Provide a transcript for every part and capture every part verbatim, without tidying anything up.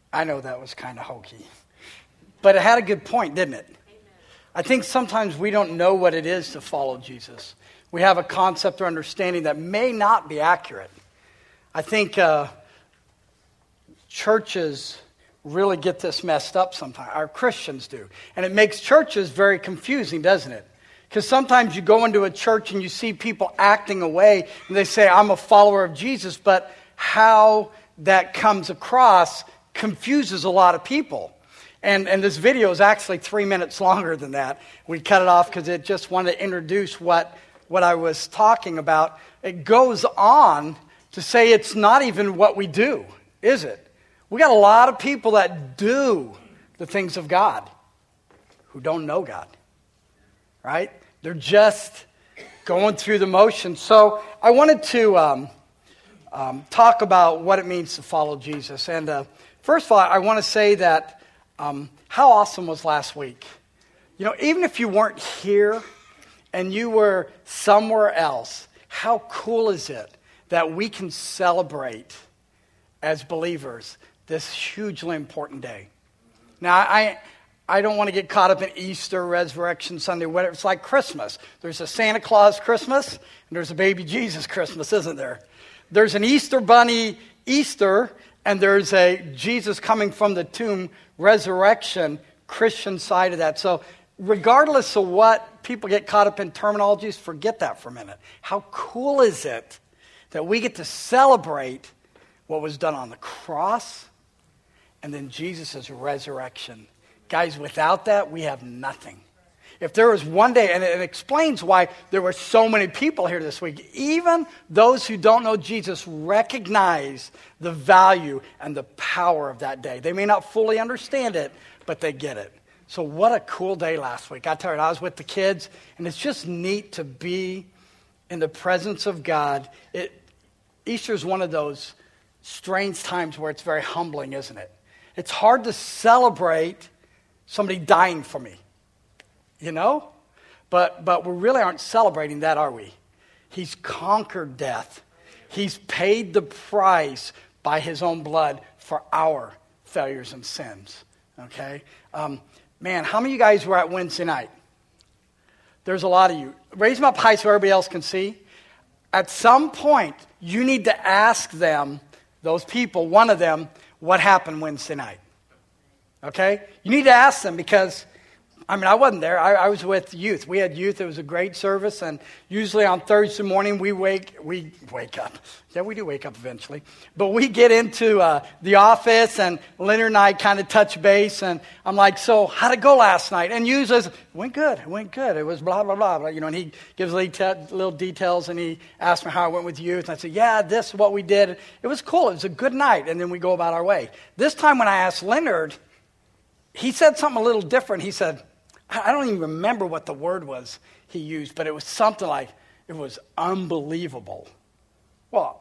I know that was kind of hokey. But it had a good point, didn't it? Amen. I think sometimes we don't know what it is to follow Jesus. We have a concept or understanding that may not be accurate. I think uh, churches really get this messed up sometimes. Our Christians do. And it makes churches very confusing, doesn't it? Because sometimes you go into a church and you see people acting away and they say, I'm a follower of Jesus, but how that comes across confuses a lot of people. And and this video is actually three minutes longer than that. We cut it off because it just wanted to introduce what, what I was talking about. It goes on to say it's not even what we do, is it? We got a lot of people that do the things of God who don't know God, right? They're just going through the motions. So I wanted to um, um, talk about what it means to follow Jesus. And uh, first of all, I want to say that Um, how awesome was last week? You know, even if you weren't here and you were somewhere else, how cool is it that we can celebrate as believers this hugely important day? Now, I I don't want to get caught up in Easter, Resurrection Sunday, whatever. It's like Christmas. There's a Santa Claus Christmas and there's a baby Jesus Christmas, isn't there? There's an Easter bunny Easter and there's a Jesus coming from the tomb resurrection Christian side of that. So regardless of what people get caught up in terminologies, forget that for a minute. How cool is it that we get to celebrate what was done on the cross and then Jesus' resurrection? Guys, without that, we have nothing. If there was one day, and it explains why there were so many people here this week, even those who don't know Jesus recognize the value and the power of that day. They may not fully understand it, but they get it. So what a cool day last week. I tell you, I was with the kids, and it's just neat to be in the presence of God. It, Easter is one of those strange times where it's very humbling, isn't it? It's hard to celebrate somebody dying for me. You know? But but we really aren't celebrating that, are we? He's conquered death. He's paid the price by his own blood for our failures and sins. Okay? Um, man, how many of you guys were at Wednesday night? There's a lot of you. Raise them up high so everybody else can see. At some point, you need to ask them, those people, one of them, what happened Wednesday night. Okay? You need to ask them because I mean, I wasn't there. I, I was with youth. We had youth. It was a great service. And usually on Thursday morning, we wake we wake up. Yeah, we do wake up eventually. But we get into uh, the office, and Leonard and I kind of touch base. And I'm like, so how'd it go last night? And usually, it went good. It went good. It was blah, blah, blah. You know, and he gives little details, and he asked me how I went with youth. And I said, yeah, this is what we did. It was cool. It was a good night. And then we go about our way. This time when I asked Leonard, he said something a little different. He said, I don't even remember what the word was he used, but it was something like, it was unbelievable. Well,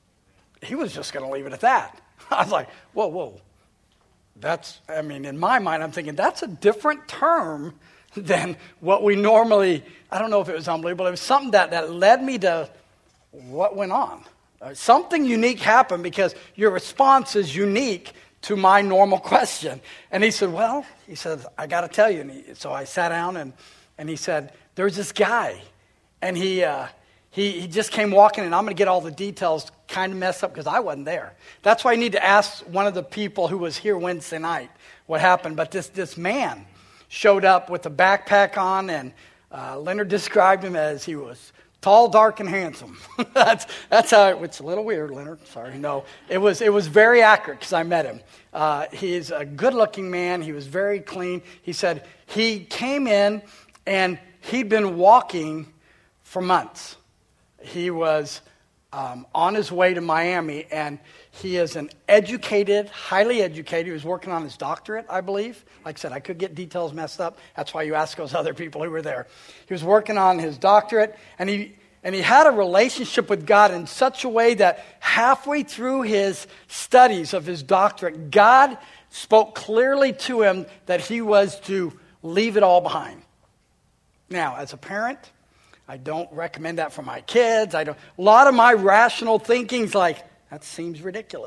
he was just going to leave it at that. I was like, whoa, whoa. That's, I mean, in my mind, I'm thinking, that's a different term than what we normally, I don't know if it was unbelievable. It was something that, that led me to what went on. Uh, something unique happened because your response is unique to my normal question. And he said, well, he said, I got to tell you. And he, so I sat down and, and he said, there's this guy. And he, uh, he he just came walking, and I'm going to get all the details kind of messed up because I wasn't there. That's why I need to ask one of the people who was here Wednesday night what happened. But this, this man showed up with a backpack on, and uh, Leonard described him as he was tall, dark, and handsome. that's that's how it, it's a little weird, Leonard. Sorry, no. It was it was very accurate because I met him. Uh, he's a good-looking man. He was very clean. He said he came in and he'd been walking for months. He was um, on his way to Miami, and he is an educated, highly educated. He was working on his doctorate, I believe. Like I said, I could get details messed up. That's why you ask those other people who were there. He was working on his doctorate, and he and he had a relationship with God in such a way that halfway through his studies of his doctorate, God spoke clearly to him that he was to leave it all behind. Now, as a parent, I don't recommend that for my kids. I don't. A lot of my rational thinking's like, that seems ridiculous.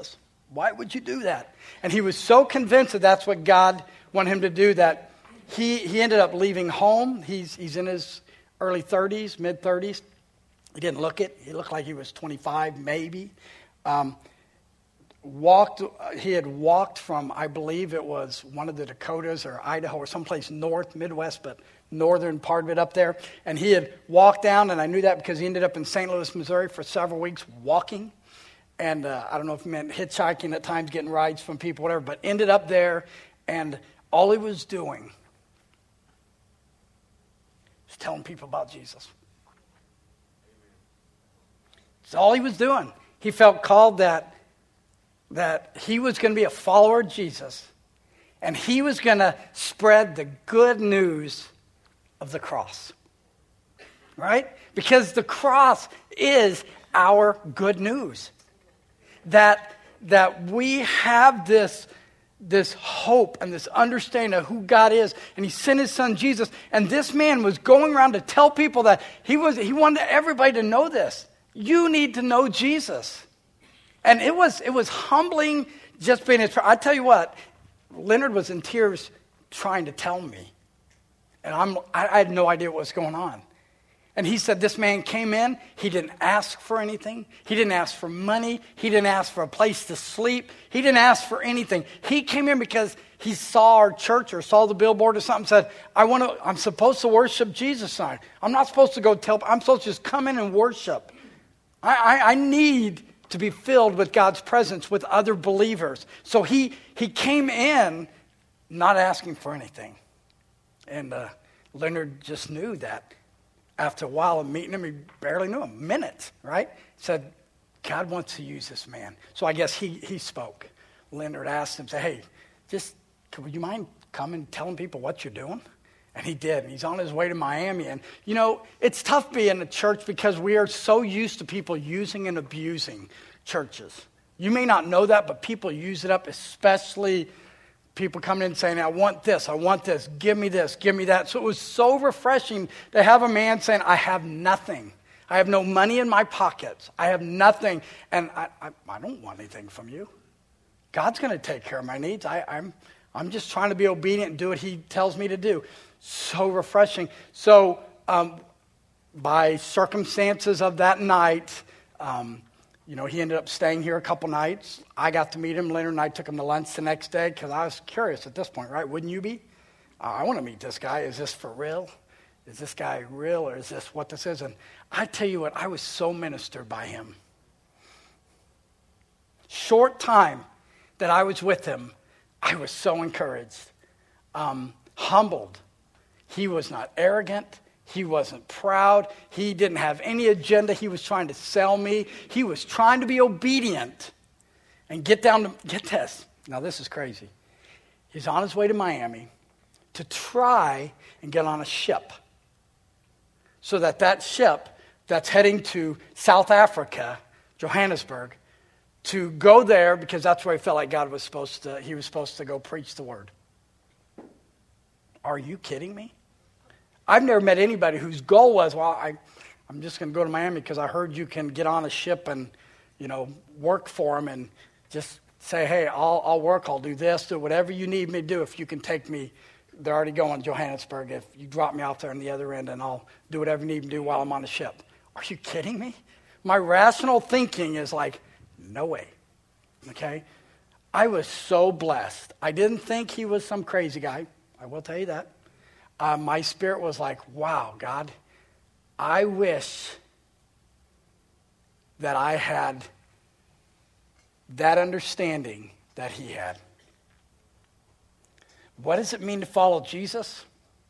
Why would you do that? And he was so convinced that that's what God wanted him to do that he, he ended up leaving home. He's, he's in his early thirties, mid-thirties. He didn't look it. He looked like he was twenty-five, maybe. Um, walked. He had walked from, I believe it was one of the Dakotas or Idaho or someplace north, Midwest, but northern part of it up there. And he had walked down, and I knew that because he ended up in Saint Louis, Missouri for several weeks walking. And uh, I don't know if it meant hitchhiking at times, getting rides from people, whatever, but ended up there, and all he was doing was telling people about Jesus. That's all he was doing. He felt called that, that he was going to be a follower of Jesus, and he was going to spread the good news of the cross. Right? Because the cross is our good news. That, that we have this, this hope and this understanding of who God is, and he sent his son Jesus, and this man was going around to tell people that he was he wanted everybody to know this. You need to know Jesus. And it was it was humbling just being his. I tell you what, Leonard was in tears trying to tell me, and I'm I, I had no idea what was going on. And he said this man came in, he didn't ask for anything. He didn't ask for money. He didn't ask for a place to sleep. He didn't ask for anything. He came in because he saw our church or saw the billboard or something, said, I want to, I'm supposed to worship Jesus tonight. I'm not supposed to go tell, I'm supposed to just come in and worship. I, I, I need to be filled with God's presence with other believers. So he, he came in not asking for anything. And uh, Leonard just knew that. After a while of meeting him, he barely knew him, minutes, right? Said, God wants to use this man. So I guess he he spoke. Leonard asked him, say, hey, just, would you mind coming and telling people what you're doing? And he did. And he's on his way to Miami. And, you know, it's tough being in a church because we are so used to people using and abusing churches. You may not know that, but people use it up, especially people coming in saying, I want this, I want this, give me this, give me that. So it was so refreshing to have a man saying, I have nothing. I have no money in my pockets. I have nothing. And I, I, I don't want anything from you. God's going to take care of my needs. I, I'm, I'm just trying to be obedient and do what he tells me to do. So refreshing. So um, by circumstances of that night, um, you know, he ended up staying here a couple nights. I got to meet him. Leonard and I took him to lunch the next day because I was curious at this point, right? Wouldn't you be? Uh, I want to meet this guy. Is this for real? Is this guy real, or is this what this is? And I tell you what, I was so ministered by him. Short time that I was with him, I was so encouraged, um, humbled. He was not arrogant. He wasn't proud. He didn't have any agenda. He was trying to sell me. He was trying to be obedient and get down to, get this. Now, this is crazy. He's on his way to Miami to try and get on a ship so that that ship that's heading to South Africa, Johannesburg, to go there because that's where he felt like God was supposed to, he was supposed to go preach the word. Are you kidding me? I've never met anybody whose goal was, well, I, I'm just going to go to Miami because I heard you can get on a ship and, you know, work for them and just say, hey, I'll, I'll work, I'll do this, do whatever you need me to do if you can take me. They're already going to Johannesburg. If you drop me off there on the other end and I'll do whatever you need me to do while I'm on the ship. Are you kidding me? My rational thinking is like, no way, okay? I was so blessed. I didn't think he was some crazy guy. I will tell you that. Uh, my spirit was like, wow, God, I wish that I had that understanding that he had. What does it mean to follow Jesus?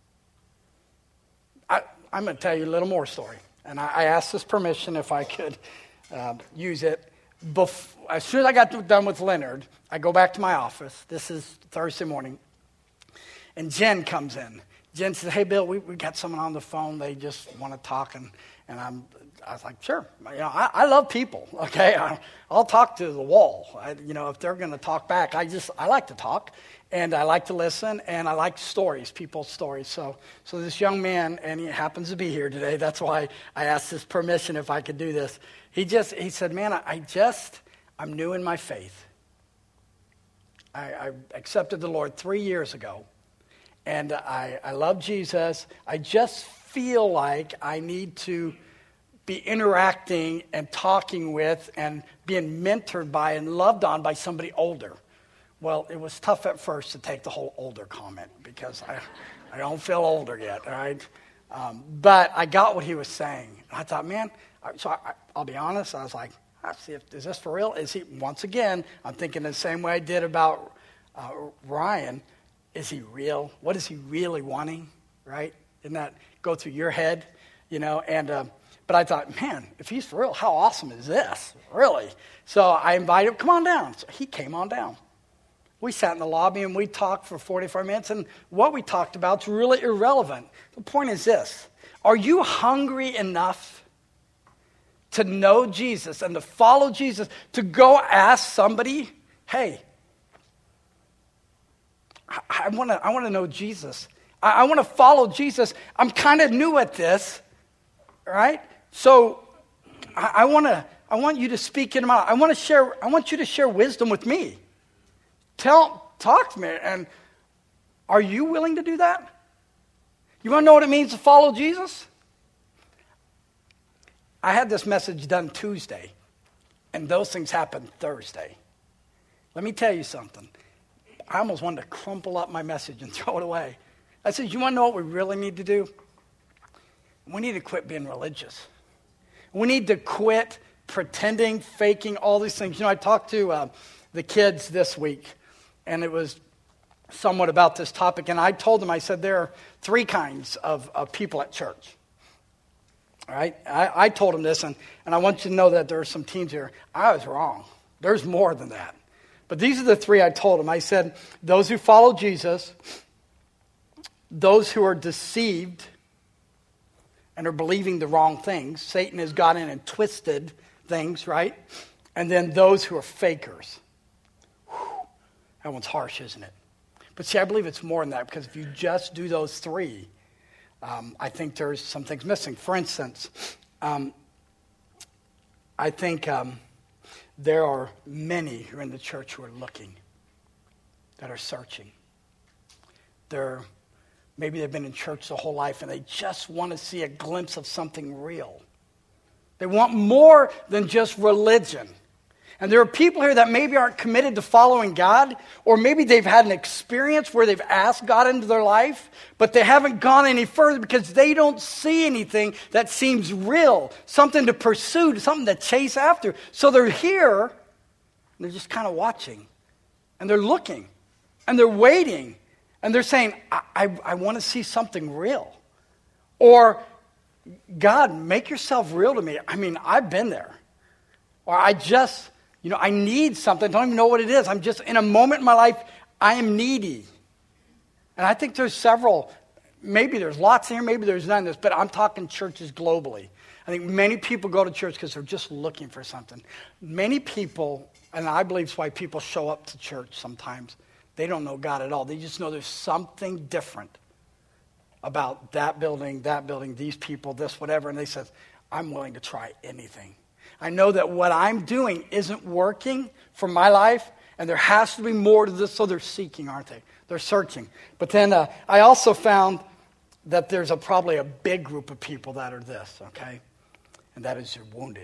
I, I'm going to tell you a little more story. And I, I asked this permission if I could uh, use it. Bef- as soon as I got done with Leonard, I go back to my office. This is Thursday morning. And Jen comes in. Jen says, hey, Bill, we, we got someone on the phone. They just want to talk. And, and I'm, I was like, sure. You know, I, I love people, okay? I, I'll talk to the wall. I, you know, if they're going to talk back, I just, I like to talk. And I like to listen. And I like stories, people's stories. So so this young man, and he happens to be here today. That's why I asked his permission if I could do this. He just, he said, man, I, I just, I'm new in my faith. I, I accepted the Lord three years ago, and I, I love Jesus. I just feel like I need to be interacting and talking with and being mentored by and loved on by somebody older. Well, it was tough at first to take the whole older comment because I, I don't feel older yet, all right? Um, but I got what he was saying. I thought, man, so I, I'll be honest, I was like, I see if, is this for real? Is he, once again, I'm thinking the same way I did about uh, Ryan. Is he real? What is he really wanting, right? Didn't that go through your head, you know? And uh, but I thought, man, if he's for real, how awesome is this, really? So I invited him, come on down. So he came on down. We sat in the lobby and we talked for forty-five minutes, and what we talked about is really irrelevant. The point is this: are you hungry enough to know Jesus and to follow Jesus, to go ask somebody, hey, I, I want to I want to know Jesus. I, I want to follow Jesus. I'm kind of new at this, right? So I, I want to I want you to speak in my I want to share I want you to share wisdom with me. Tell talk to me. And are you willing to do that? You want to know what it means to follow Jesus? I had this message done Tuesday, and those things happened Thursday. Let me tell you something. I almost wanted to crumple up my message and throw it away. I said, you want to know what we really need to do? We need to quit being religious. We need to quit pretending, faking, all these things. You know, I talked to uh, the kids this week, and it was somewhat about this topic, and I told them, I said, there are three kinds of, of people at church. All right? I, I told him this, and, and I want you to know that there are some teens here. I was wrong. There's more than that. But these are the three I told him. I said, those who follow Jesus, those who are deceived and are believing the wrong things. Satan has got in and twisted things, right? And then those who are fakers. Whew, that one's harsh, isn't it? But see, I believe it's more than that, because if you just do those three, Um, I think there's some things missing. For instance, um, I think um, there are many who are in the church who are looking, that are searching. They're, maybe they've been in church their whole life and they just want to see a glimpse of something real. They want more than just religion. And there are people here that maybe aren't committed to following God, or maybe they've had an experience where they've asked God into their life, but they haven't gone any further because they don't see anything that seems real, something to pursue, something to chase after. So they're here, and they're just kind of watching, and they're looking, and they're waiting, and they're saying, I, I, I want to see something real. Or, God, make yourself real to me. I mean, I've been there. Or I just... You know, I need something. I don't even know what it is. I'm just, in a moment in my life, I am needy. And I think there's several, maybe there's lots here, maybe there's none of this, but I'm talking churches globally. I think many people go to church because they're just looking for something. Many people, and I believe it's why people show up to church sometimes, they don't know God at all. They just know there's something different about that building, that building, these people, this, whatever. And they say, I'm willing to try anything. I know that what I'm doing isn't working for my life, and there has to be more to this, so they're seeking, aren't they? They're searching. But then uh, I also found that there's a, probably a big group of people that are this, okay? And that is you're wounded.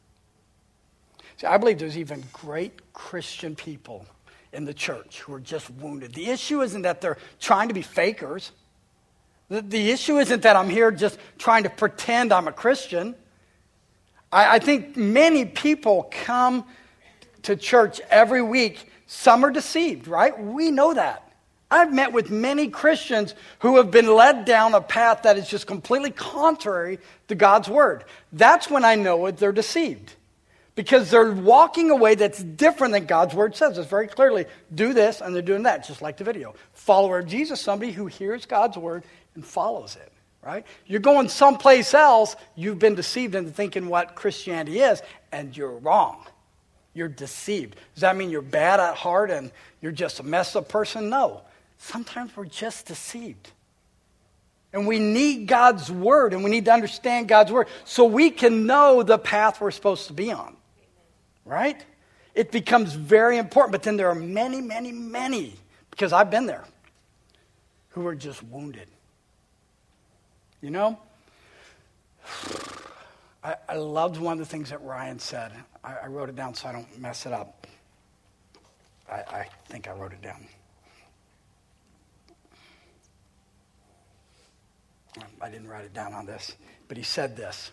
See, I believe there's even great Christian people in the church who are just wounded. The issue isn't that they're trying to be fakers. The, the issue isn't that I'm here just trying to pretend I'm a Christian. I, I think many people come to church every week. Some are deceived, right? We know that. I've met with many Christians who have been led down a path that is just completely contrary to God's word. That's when I know it, they're deceived. Because they're walking away that's different than God's word says. It's very clearly, do this, and they're doing that, just like the video. Follower of Jesus, somebody who hears God's word and follows it, right? You're going someplace else, you've been deceived into thinking what Christianity is, and you're wrong. You're deceived. Does that mean you're bad at heart and you're just a messed up person? No. Sometimes we're just deceived. And we need God's word, and we need to understand God's word so we can know the path we're supposed to be on. Right? it becomes very important. But then there are many, many, many, because I've been there, who are just wounded. You know? I, I loved one of the things that Ryan said. I, I wrote it down so I don't mess it up. I, I think I wrote it down. I didn't write it down on this, but he said this.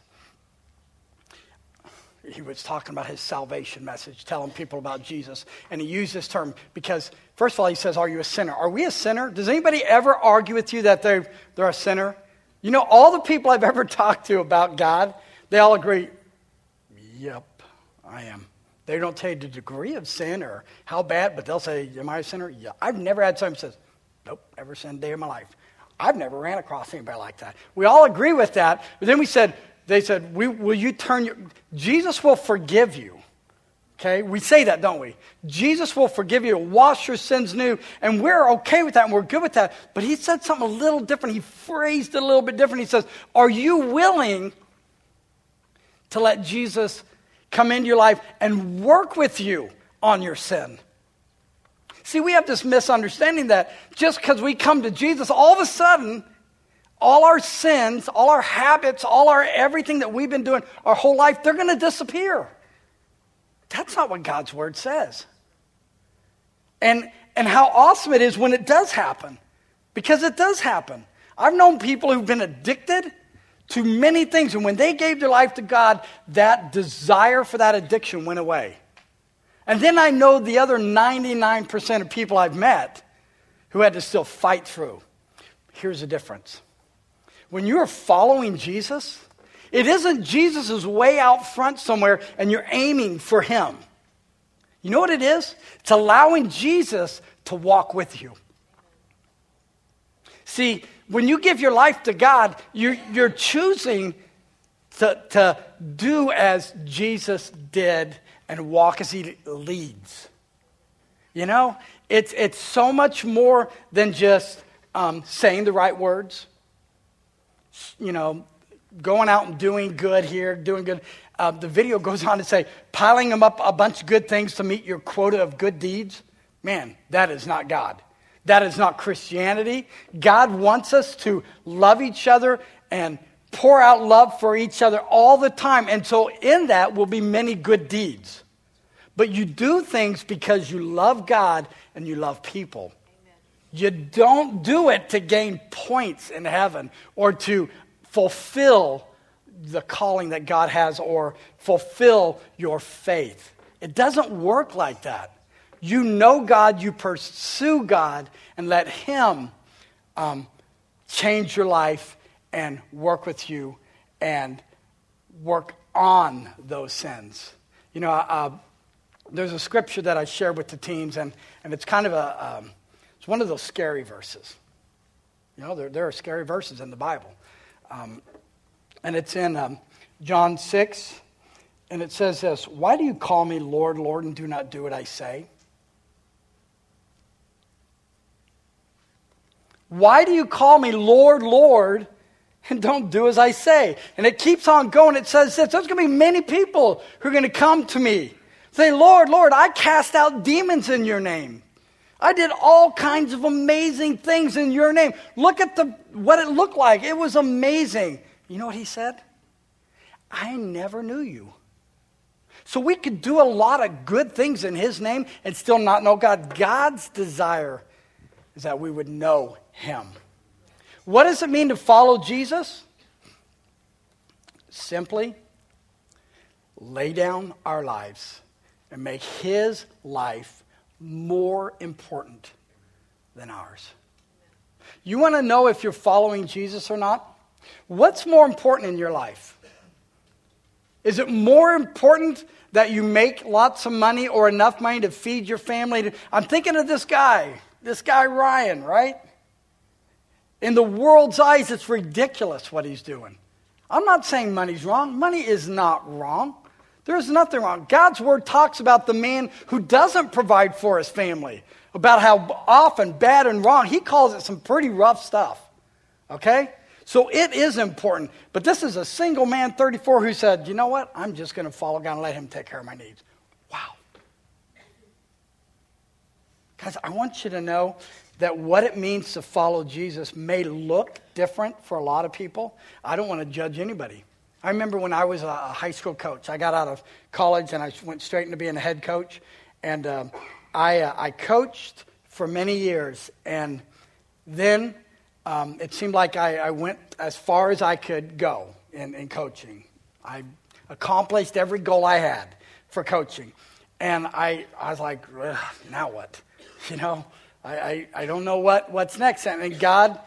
He was talking about his salvation message, telling people about Jesus. And he used this term because, first of all, he says, are you a sinner? Are we a sinner? Does anybody ever argue with you that they're, they're a sinner? You know, all the people I've ever talked to about God, they all agree, yep, I am. They don't tell you the degree of sin or how bad, but they'll say, am I a sinner? Yeah. I've never had someone who says, nope, never sinned a day of my life. I've never ran across anybody like that. We all agree with that. But then we said, they said, we, will you turn your, Jesus will forgive you. Okay, we say that, don't we? Jesus will forgive you, wash your sins new, and we're okay with that, and we're good with that. But he said something a little different. He phrased it a little bit different. He says, are you willing to let Jesus come into your life and work with you on your sin? See, we have this misunderstanding that just because we come to Jesus, all of a sudden, all our sins, all our habits, all our everything that we've been doing our whole life, they're going to disappear. That's not what God's word says. And, and how awesome it is when it does happen. Because it does happen. I've known people who've been addicted to many things. And when they gave their life to God, that desire for that addiction went away. And then I know the other ninety-nine percent of people I've met who had to still fight through. Here's the difference. When you're following Jesus, it isn't Jesus' way out front somewhere and you're aiming for him. You know what it is? It's allowing Jesus to walk with you. See, when you give your life to God, you're, you're choosing to, to do as Jesus did and walk as he leads. You know, it's, it's so much more than just um, saying the right words. You know, going out and doing good here, doing good. Uh, the video goes on to say, piling them up a bunch of good things to meet your quota of good deeds. Man, that is not God. That is not Christianity. God wants us to love each other and pour out love for each other all the time. And so in that will be many good deeds. But you do things because you love God and you love people. Amen. You don't do it to gain points in heaven or to fulfill the calling that God has or fulfill your faith. It doesn't work like that. You know God, you pursue God, and let him um, change your life and work with you and work on those sins. You know, uh, there's a scripture that I share with the teens, and, and it's kind of a, um, it's one of those scary verses. You know, there, there are scary verses in the Bible. Um, and it's in um, John six, and it says this, why do you call me Lord, Lord, and do not do what I say? Why do you call me Lord, Lord, and don't do as I say? And it keeps on going. It says this, there's going to be many people who are going to come to me. Say, Lord, Lord, I cast out demons in your name. I did all kinds of amazing things in your name. Look at the what it looked like. It was amazing. You know what he said? I never knew you. So we could do a lot of good things in his name and still not know God. God's desire is that we would know him. What does it mean to follow Jesus? Simply lay down our lives and make his life more important than ours. You want to know if you're following Jesus or not? What's more important in your life? Is it more important that you make lots of money or enough money to feed your family? I'm thinking of this guy, this guy Ryan, right? In the world's eyes, it's ridiculous what he's doing. I'm not saying money's wrong. Money is not wrong. There's nothing wrong. God's word talks about the man who doesn't provide for his family, about how often bad and wrong. He calls it some pretty rough stuff. Okay? So it is important. But this is a single man, thirty-four, who said, you know what? I'm just going to follow God and let him take care of my needs. Wow. Guys, I want you to know that what it means to follow Jesus may look different for a lot of people. I don't want to judge anybody. I remember when I was a high school coach, I got out of college and I went straight into being a head coach. And um, I, uh, I coached for many years. And then um, it seemed like I, I went as far as I could go in, in coaching. I accomplished every goal I had for coaching. And I, I was like, now what? You know, I, I, I don't know what, what's next. And God,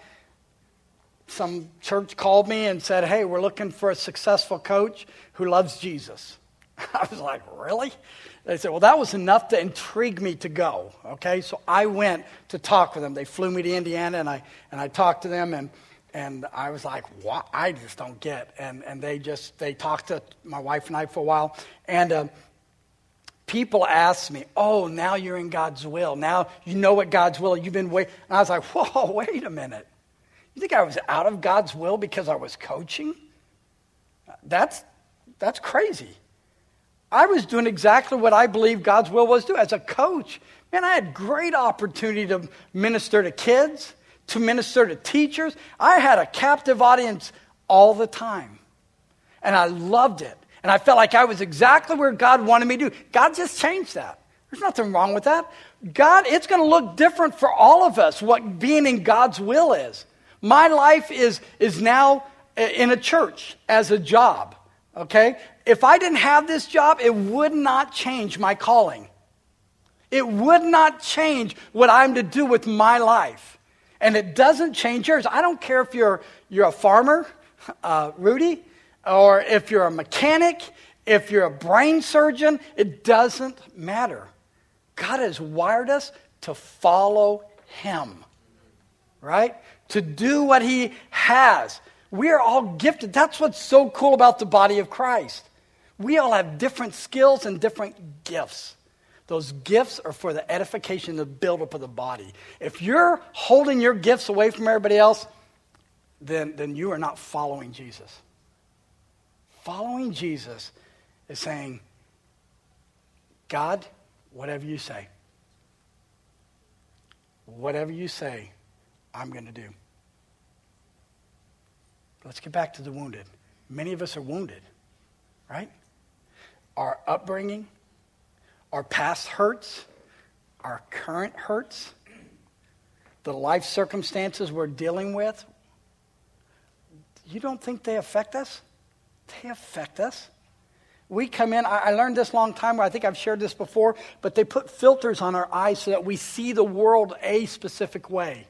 some church called me and said, hey, we're looking for a successful coach who loves Jesus. I was like, really? They said, well, that was enough to intrigue me to go. Okay, so I went to talk with them. They flew me to Indiana, and I and I talked to them, and and I was like, what? I just don't get. And and they just they talked to my wife and I for a while, and uh, people asked me, oh, now you're in God's will. Now you know what God's will. You've been waiting. And I was like, whoa, wait a minute. You think I was out of God's will because I was coaching? That's that's crazy. I was doing exactly what I believe God's will was to do. As a coach, man, I had great opportunity to minister to kids, to minister to teachers. I had a captive audience all the time. And I loved it. And I felt like I was exactly where God wanted me to do. God just changed that. There's nothing wrong with that. God, it's going to look different for all of us, what being in God's will is. My life is, is now in a church as a job, okay? If I didn't have this job, it would not change my calling. It would not change what I'm to do with my life. And it doesn't change yours. I don't care if you're, you're a farmer, uh, Rudy, or if you're a mechanic, if you're a brain surgeon, it doesn't matter. God has wired us to follow Him, right? To do what He has. We are all gifted. That's what's so cool about the body of Christ. We all have different skills and different gifts. Those gifts are for the edification, the buildup of the body. If you're holding your gifts away from everybody else, then, then you are not following Jesus. Following Jesus is saying, God, whatever you say, whatever you say, I'm going to do. Let's get back to the wounded. Many of us are wounded, right? Our upbringing, our past hurts, our current hurts, the life circumstances we're dealing with. You don't think they affect us? They affect us. We come in, I, I learned this a long time ago, I think I've shared this before, but they put filters on our eyes so that we see the world a specific way.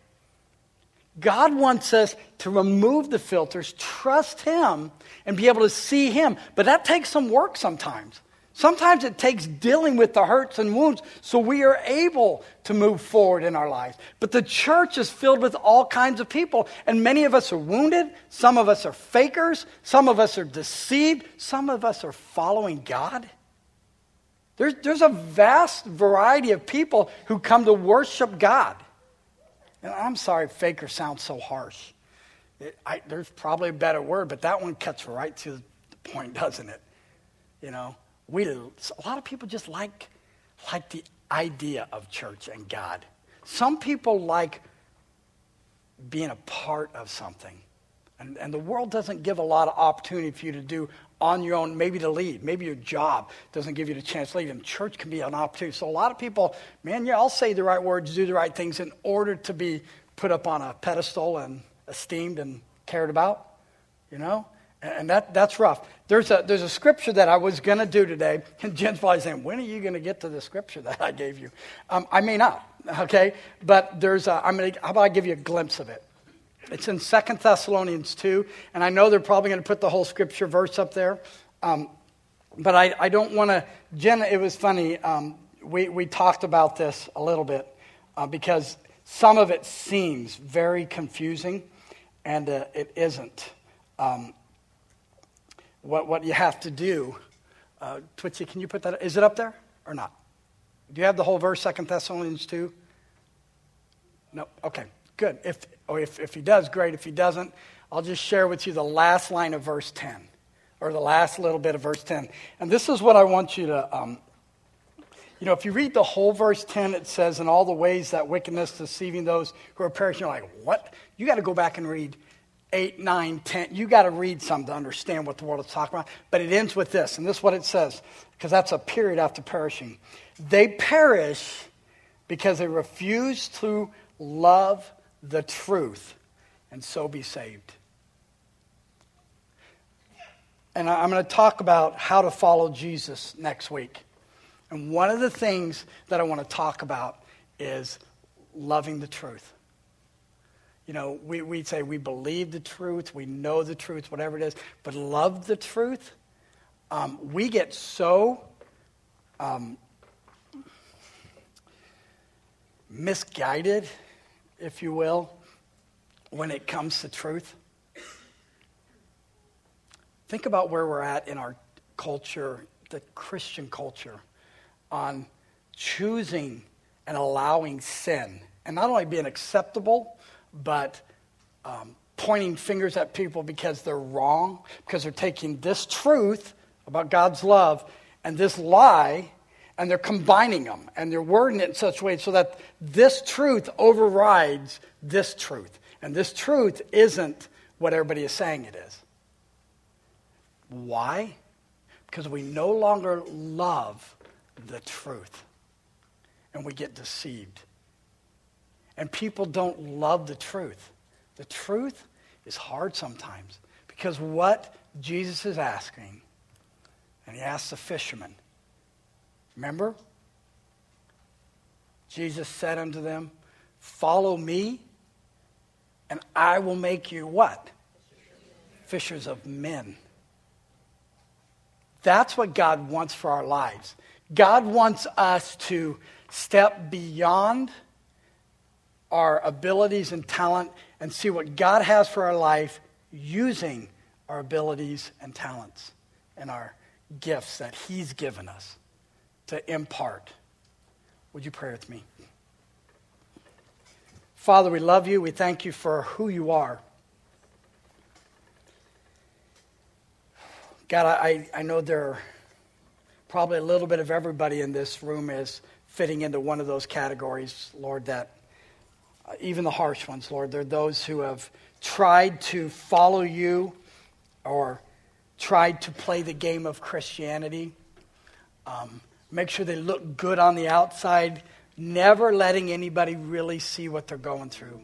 God wants us to remove the filters, trust Him, and be able to see Him. But that takes some work sometimes. Sometimes it takes dealing with the hurts and wounds so we are able to move forward in our lives. But the church is filled with all kinds of people, and many of us are wounded. Some of us are fakers. Some of us are deceived. Some of us are following God. There's, there's a vast variety of people who come to worship God. And I'm sorry, faker sounds so harsh. It, I, there's probably a better word, but that one cuts right to the point, doesn't it? You know, we a lot of people just like like the idea of church and God. Some people like being a part of something, and and the world doesn't give a lot of opportunity for you to do on your own. Maybe to lead, maybe your job doesn't give you the chance to lead, and church can be an opportunity. So a lot of people, man, yeah, I'll say the right words, do the right things in order to be put up on a pedestal and esteemed and cared about, you know. And that that's rough. There's a there's a scripture that I was going to do today, and Jen's probably saying, when are you going to get to the scripture that I gave you? Um, I may not, okay? But there's a, I'm going to, how about I give you a glimpse of it? It's in Second Thessalonians two, and I know they're probably going to put the whole scripture verse up there. Um, but I, I don't want to, Jen, it was funny, um, we, we talked about this a little bit, uh, because some of it seems very confusing, and uh, it isn't. Um What what you have to do, uh, Twitchy, can you put that, is it up there or not? Do you have the whole verse, Second Thessalonians two? No, okay, good. If, or if, if he does, great. If he doesn't, I'll just share with you the last line of verse ten, or the last little bit of verse ten. And this is what I want you to um, You know, if you read the whole verse ten, it says, in all the ways that wickedness deceiving those who are perishing. You're like, what? You got to go back and read eight, nine, ten. You got to read some to understand what the world is talking about. But it ends with this, and this is what it says, because that's a period after perishing. They perish because they refuse to love the truth and so be saved. And I'm going to talk about how to follow Jesus next week. And one of the things that I want to talk about is loving the truth. You know, we, we say we believe the truth, we know the truth, whatever it is, but love the truth. Um, we get so um, misguided, if you will, when it comes to truth. Think about where we're at in our culture, the Christian culture, on choosing and allowing sin. And not only being acceptable, but um, pointing fingers at people because they're wrong, because they're taking this truth about God's love and this lie, and they're combining them, and they're wording it in such a way so that this truth overrides this truth. And this truth isn't what everybody is saying it is. Why? Because we no longer love the truth. And we get deceived. And people don't love the truth. The truth is hard sometimes. Because what Jesus is asking, and he asks the fishermen, remember? Jesus said unto them, follow me, and I will make you what? Fishers of men. That's what God wants for our lives. God wants us to step beyond our abilities and talent and see what God has for our life using our abilities and talents and our gifts that he's given us to impart. Would you pray with me? Father, we love you. We thank you for who you are. God, I, I know there are probably a little bit of everybody in this room is fitting into one of those categories, Lord, that uh, even the harsh ones, Lord, they're those who have tried to follow you or tried to play the game of Christianity. Um, make sure they look good on the outside, never letting anybody really see what they're going through.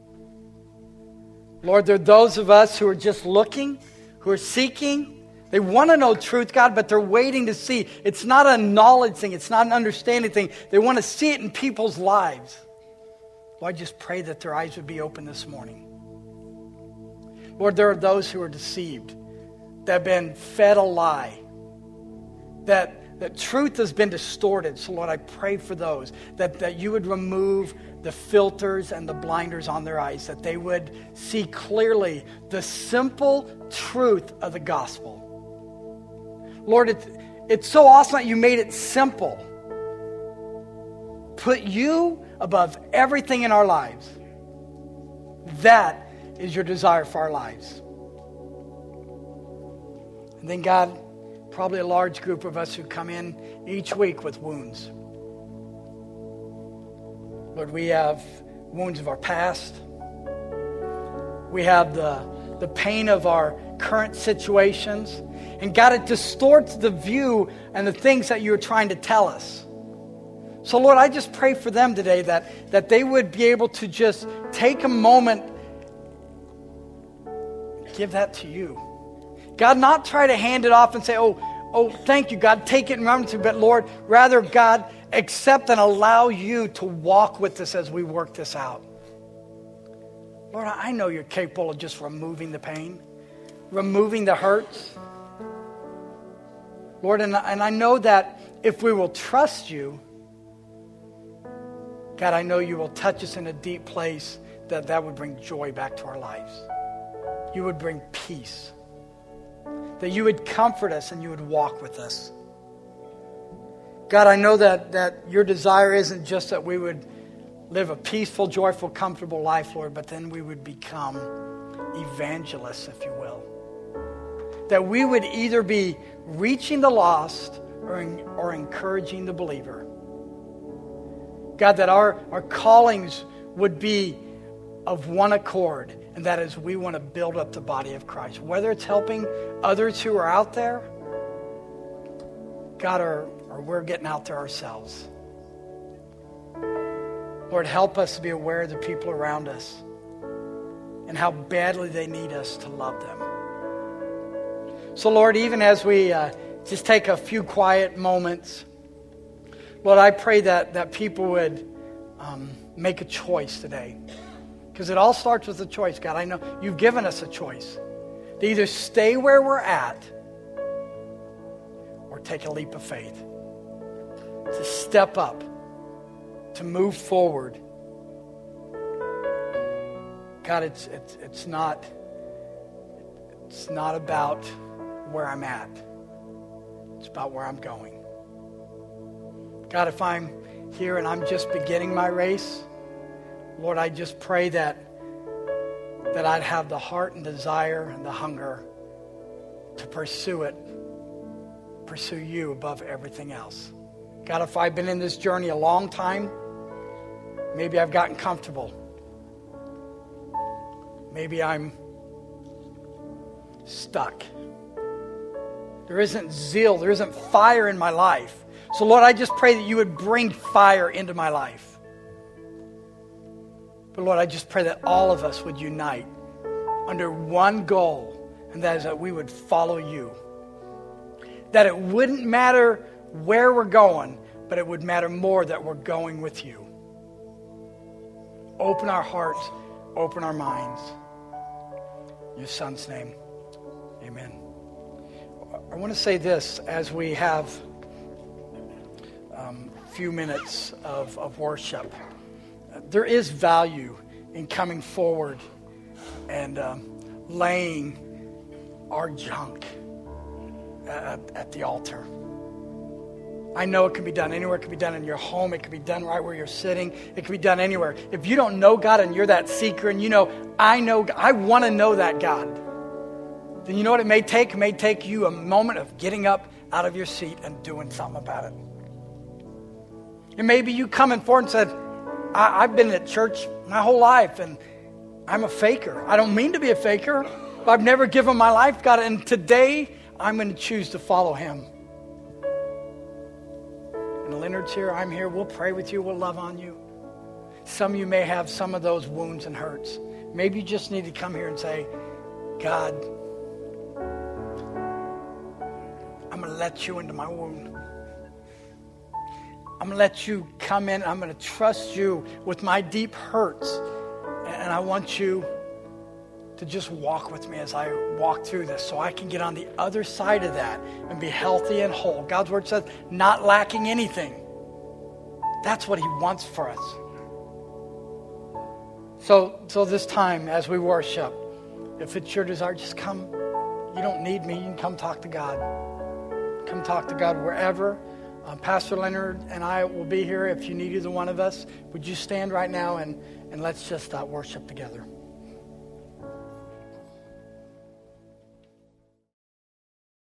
Lord, there are those of us who are just looking, who are seeking. They want to know truth, God, but they're waiting to see. It's not a knowledge thing. It's not an understanding thing. They want to see it in people's lives. Lord, I just pray that their eyes would be open this morning. Lord, there are those who are deceived, that have been fed a lie, that, that truth has been distorted. So, Lord, I pray for those, that, that you would remove the filters and the blinders on their eyes, that they would see clearly the simple truth of the gospel. Lord, it's, it's so awesome that you made it simple. Put you above everything in our lives. That is your desire for our lives. And then, God, probably a large group of us who come in each week with wounds. Lord, we have wounds of our past. We have the, the pain of our current situations. And God, it distorts the view and the things that you're trying to tell us. So, Lord, I just pray for them today that, that they would be able to just take a moment, give that to you. God, not try to hand it off and say, oh, oh, thank you, God, take it and run with it. But, Lord, rather, God, accept and allow you to walk with us as we work this out. Lord, I know you're capable of just removing the pain, removing the hurts. Lord, and, and I know that if we will trust you, God, I know you will touch us in a deep place that that would bring joy back to our lives. You would bring peace. That you would comfort us and you would walk with us. God, I know that, that your desire isn't just that we would live a peaceful, joyful, comfortable life, Lord, but then we would become evangelists, if you will. That we would either be reaching the lost or, or encouraging the believer. God, that our, our callings would be of one accord, and that is we want to build up the body of Christ. Whether it's helping others who are out there, God, or, or we're getting out there ourselves. Lord, help us to be aware of the people around us and how badly they need us to love them. So, Lord, even as we uh, just take a few quiet moments, Lord, I pray that, that people would um, make a choice today. Because it all starts with a choice, God. I know you've given us a choice to either stay where we're at or take a leap of faith, to step up, to move forward. God, it's it's it's not it's not about where I'm at. It's about where I'm going. God, if I'm here and I'm just beginning my race, Lord, I just pray that that I'd have the heart and desire and the hunger to pursue it, pursue you above everything else. God, if I've been in this journey a long time, maybe I've gotten comfortable. Maybe I'm stuck. There isn't zeal, there isn't fire in my life. So Lord, I just pray that you would bring fire into my life. But Lord, I just pray that all of us would unite under one goal, and that is that we would follow you. That it wouldn't matter where we're going, but it would matter more that we're going with you. Open our hearts, open our minds. In your Son's name, amen. I want to say this as we have um, a few minutes of, of worship. There is value in coming forward and um, laying our junk at, at the altar. I know it can be done anywhere. It can be done in your home. It can be done right where you're sitting. It can be done anywhere. If you don't know God and you're that seeker and you know, I know, I want to know that God, then you know what it may take? It may take you a moment of getting up out of your seat and doing something about it. And maybe you coming forward and said, I, I've been at church my whole life and I'm a faker. I don't mean to be a faker, but I've never given my life to God. And today I'm going to choose to follow him. And Leonard's here, I'm here, we'll pray with you, we'll love on you. Some of you may have some of those wounds and hurts. Maybe you just need to come here and say, God, I'm going to let you into my wound. I'm going to let you come in. I'm going to trust you with my deep hurts. And I want you to just walk with me as I walk through this so I can get on the other side of that and be healthy and whole. God's word says, not lacking anything. That's what he wants for us. So, so this time as we worship, if it's your desire, just come. You don't need me. You can come talk to God. Come talk to God wherever. Uh, Pastor Leonard and I will be here if you need either one of us. Would you stand right now and, and let's just uh, worship together.